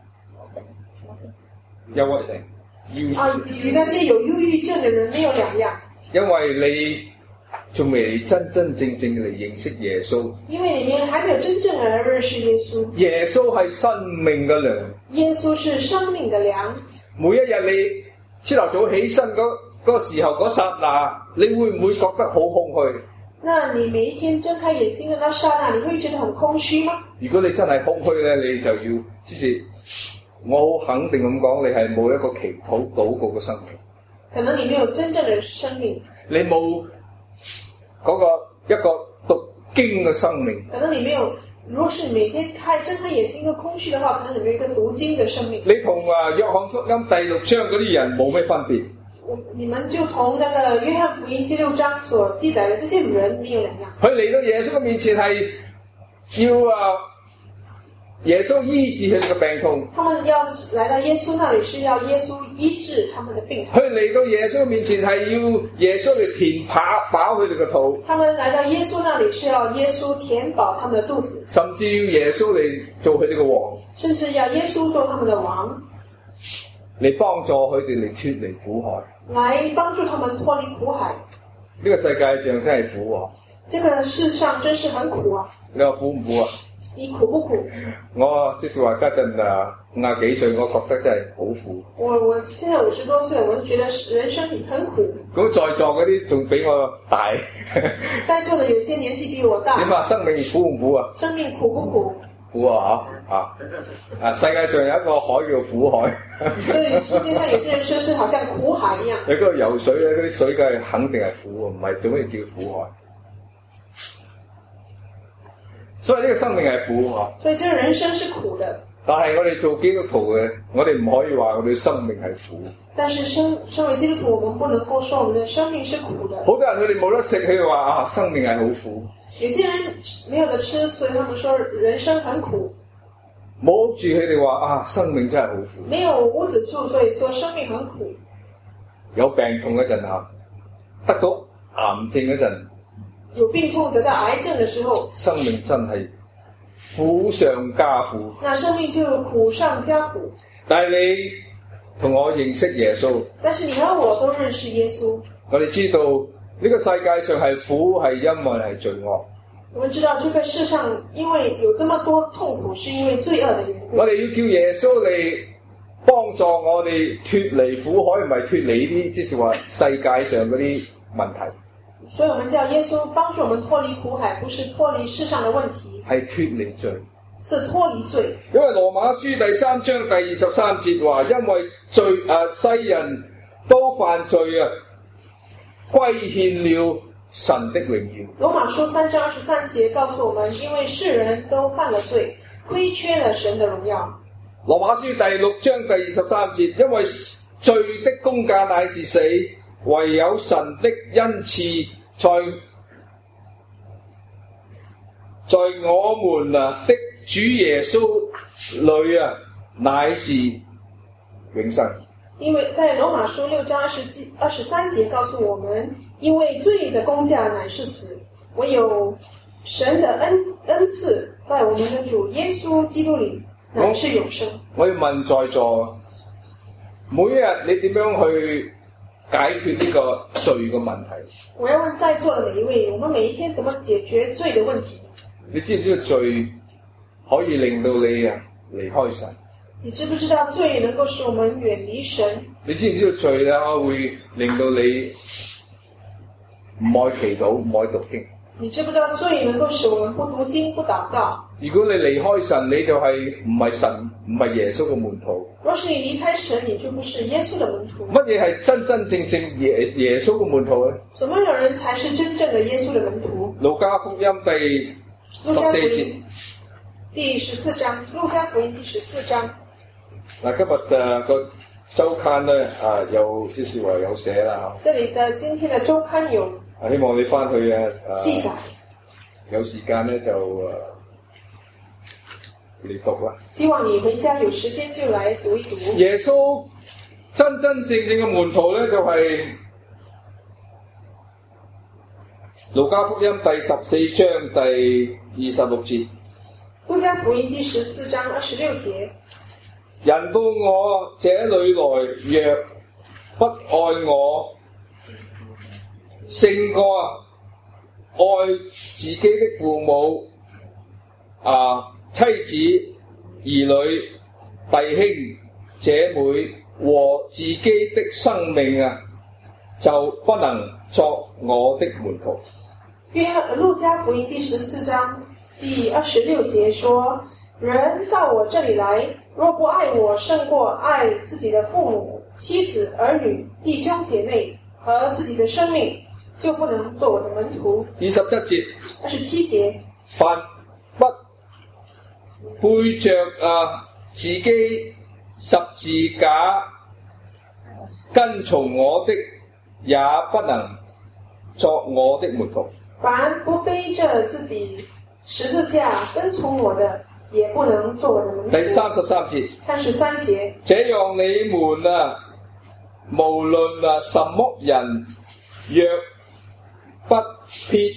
憂鬱症， 啊，與那些有憂鬱症的人沒有兩樣。 因為你仲未真真正正嚟認識耶穌。因為你們還沒有真正地認識耶穌。 耶穌係生命嘅糧。 耶穌是生命的糧。 每一日你朝頭早起身嗰嗰個時候嗰剎那，你會唔會覺得好空虛？ 那你每一天睜開眼睛的那剎那，你會覺得很空虛嗎？ 如果你真係空虛咧，你就要即是我好肯定咁講，你係冇一個祈禱禱告嘅生命。 可能你沒有真正的生命。 你冇嗰個一個讀經嘅生命。 可能你沒有，如果是每天開睜開眼睛個空虛的話，可能你沒有一個讀經的生命。 你同啊約翰福音第六章嗰啲人冇咩分別。 我你們就同那個約翰福音第六章所記載的這些人沒有兩樣。 佢嚟到耶穌嘅面前係要啊耶穌醫治佢哋嘅病痛。 他們要來到耶穌那裡，是要耶穌醫治他們的病痛。 佢嚟到耶穌嘅面前係要耶穌嚟填飽飽佢哋嘅肚。 他們來到耶穌那裡，是要耶穌填飽他們的肚子， 甚至要耶穌嚟做佢哋嘅王， 甚至要耶穌做他們的王， 嚟幫助佢哋嚟脫離苦海。 來幫助他們脫離苦海。 呢個世界上真係苦啊！ 這個世上真是很苦啊！ 你話苦唔苦啊？ 你苦不苦？ 我即是話家陣啊五廿幾歲，我覺得真係好苦。 我我現在五十多歲，我就覺得人生很苦。 咁在座嗰啲仲比我大。 在座的有些年紀比我大。 點啊？生命苦唔苦啊？ 生命苦不苦？ 苦啊！嚇啊！啊！世界上有一個海叫苦海。 所以世界上有些人說是好像苦海一樣。 你嗰度游水咧，嗰啲水嘅肯定係苦喎，唔係做咩叫苦海？所以呢個生命係苦啊！ 所以這個人生是苦的。 但係我哋做基督徒嘅，我哋唔可以話我哋生命係苦。 但是身身為基督徒，我們不能夠說我們的生命是苦的。 好多人佢哋冇得食，佢哋話啊，生命係好苦。 有些人沒有得吃，所以他們說人生很苦。 冇屋住，佢哋話啊，生命真係好苦。 沒有屋子住，所以說生命很苦。 有病痛嗰陣啊，得到癌症嗰陣， 有病痛得到癌症的時候， 生命真係苦上加苦。 那生命就苦上加苦。 但係你同我認識耶穌， 但是你和我都認識耶穌， 我哋知道呢個世界上係苦，係因為係罪惡。 我們知道這個世上因為有這麼多痛苦，是因為罪惡的緣故。 我哋要叫耶穌嚟幫助我哋脫離苦海，唔係脫離呢啲即係話世界上嗰啲問題。 所以我們叫耶穌幫助我們脫離苦海，不是脫離世上的問題， 係脫離罪， 是脫離罪。 因為羅馬書第三章第二十三節話，因為罪啊，世人都犯罪啊，虧欠了神的榮耀。 羅馬書三章二十三節告訴我們，因為世人都犯了罪，虧缺了神的榮耀。 羅馬書第六章第二十三節，因為罪的工價乃是死，唯有神的恩賜在在我們啊的主耶穌裏啊，乃是永生。 因為在羅馬書六章二十二十三節告訴我們，因為罪的工價乃是死，唯有神的恩恩賜在我們的主耶穌基督裏乃是永生。 我，我要問在座，每一日你點樣去解決呢個罪嘅問題？ 我要問在座的每一位，我們每一天怎麼解決罪的問題？ 你知唔知道罪可以令到你啊離開神？ 你知不知道罪能夠使我們遠離神？ 你知唔知道罪咧會令到你唔愛祈禱、唔愛讀經？ 你知不知道罪能夠使我們不讀經、不禱告？ 如果你離開神，你就係唔係神，唔係耶穌嘅門徒。 若是你離開神，你就不是耶穌的門徒。 乜嘢係真真正正耶耶穌嘅門徒咧？ 什麼樣人才是真正的耶穌的門徒？ 路加福音第十四節， 第十四章，路加福音第十四章。 嗱，今日誒個週刊咧啊，有即是話有寫啦嚇。 這裡的今天的週刊有， 啊，希望你翻去啊， 記載。 有時間咧就誒嚟讀啦。 希望你回家有時間就來讀一讀。 耶穌真真正正嘅門徒咧，就係路加福音第十四章第二十六節。 路加福音第十四章二十六節。 人到我這裡來，若不愛我，勝過愛自己的父母、啊妻子、兒女、弟兄、姐妹和自己的生命啊，就不能作我的門徒。 約路加福音第十四章第二十六節說：人到我這裡來，若不愛我勝過愛自己的父母、妻子、兒女、弟兄姐妹和自己的生命，就不能做我的門徒。 二十七節， 二十七節， 凡不背着啊自己十字架跟從我的，也不能作我的門徒。 凡不背着自己十字架跟從我的，也不能做我的門徒。 第三十三節， 三十三節，這樣你們啊，無論啊什麼人，若不撇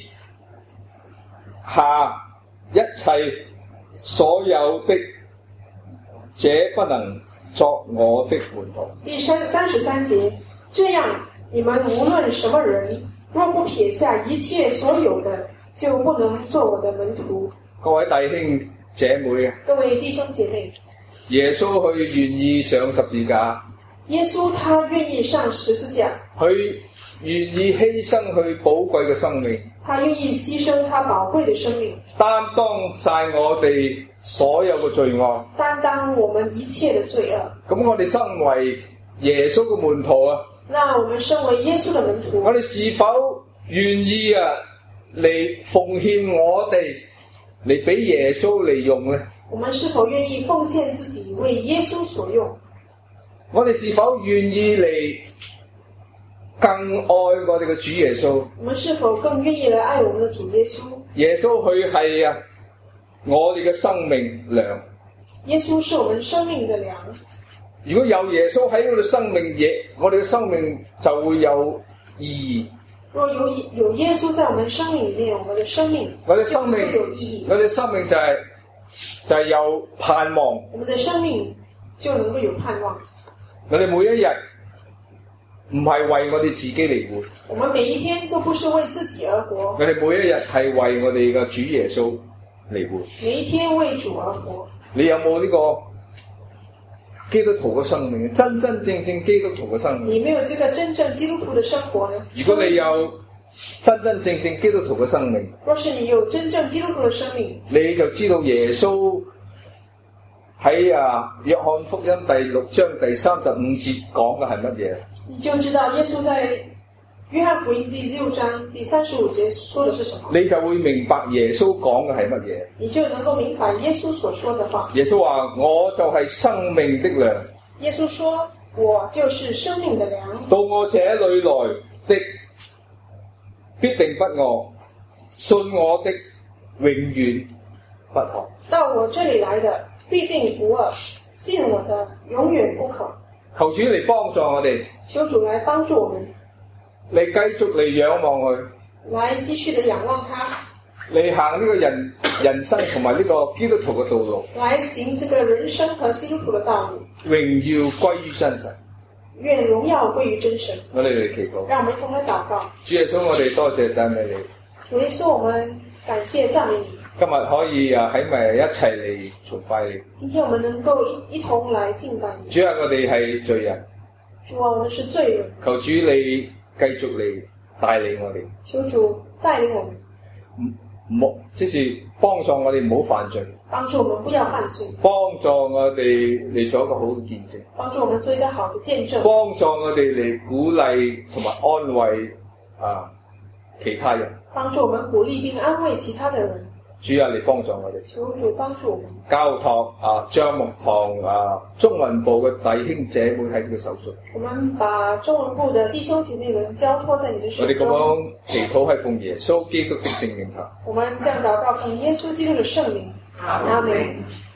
下一切所有的，這不能作我的門徒。 第三三十三節，這樣你們無論什麼人，若不撇下一切所有的，就不能做我的門徒。 各位弟兄姐妹啊， 各位弟兄姐妹， 耶穌佢願意上十字架， 耶穌他願意上十字架， 佢願意犧牲佢寶貴嘅生命， 他願意犧牲他寶貴的生命， 擔當晒我哋所有嘅罪惡， 擔當我們一切的罪惡。 咁我哋身為耶穌嘅門徒啊， 那我們身為耶穌的門徒， 我哋是否願意啊嚟奉獻我哋嚟俾耶穌嚟用咧？ 我們是否願意奉獻自己為耶穌所用？ 我哋是否願意嚟更愛我哋嘅主耶穌？ 我們是否更願意來愛我們的主耶穌？ 耶穌佢係啊，我哋嘅生命糧。 耶穌是我們生命的糧。 如果有耶穌喺我哋生命嘢，我哋嘅生命就會有意義。 若有有耶穌在我們生命裏面，我們的生命我哋生命就會有意義。 我哋生命就係、是、就係、是、有盼望。 我們的生命就能夠有盼望。 我哋每一日唔係為我哋自己嚟活。 我們每一天都不是為自己而活。 我哋每一日係為我哋嘅主耶穌嚟活。 每一天為主而活。 你有冇呢個基督徒嘅生命？真真正正基督徒嘅生命？ 你沒有這個真正基督徒的生活呢？ 如果你有真真正正基督徒嘅生命， 若是你有真正基督徒的生命， 你就知道耶穌喺啊約翰福音第六章第三十五節講嘅係乜嘢？ 你就知道耶穌在約翰福音第六章第三十五節說的是什麼？ 你就會明白耶穌講嘅係乜嘢？ 你就能夠明白耶穌所說的話。 耶穌話：我就係生命的糧。 耶穌說：我就是生命的糧。 到我這裏來的必定不餓，信我的永遠不渴。 到我這裏來的必定不餓，信我的永遠不渴。 求主嚟幫助我哋， 求主來幫助我們， 你繼續嚟仰望佢， 來繼續的仰望他， 你行呢個人人生同埋呢個基督徒嘅道路， 來行這個人生和基督徒的道路。 榮耀歸於真神， 願榮耀歸於真神。 我哋嚟祈禱， 讓我們一同來禱告。 主耶穌，我哋多謝讚美你。 主耶穌，我們感謝讚美你。 今日可以啊喺埋一齊嚟崇拜你。 今天我們能夠一一同來敬拜你。 主啊，我哋係罪人。 主啊，我們是罪人。 求主你繼續嚟帶領我哋。 求主帶領我們。 唔好，即是幫助我哋唔好犯罪。 幫助我們不要犯罪。 幫助我哋嚟做一個好嘅見證。 幫助我們做一個好的見證。 幫助我哋嚟鼓勵同埋安慰啊其他人。 幫助我們鼓勵並安慰其他的人。 主啊，你幫助我哋。 求主幫助我們。 交託啊，張木堂啊，中文部嘅弟兄姐妹喺你嘅手中。 我們把中文部的弟兄姐妹們交託在你的手中。 我哋咁樣祈禱係奉耶穌基督的聖名求。 我們這樣禱告奉耶穌基督的聖名。阿門。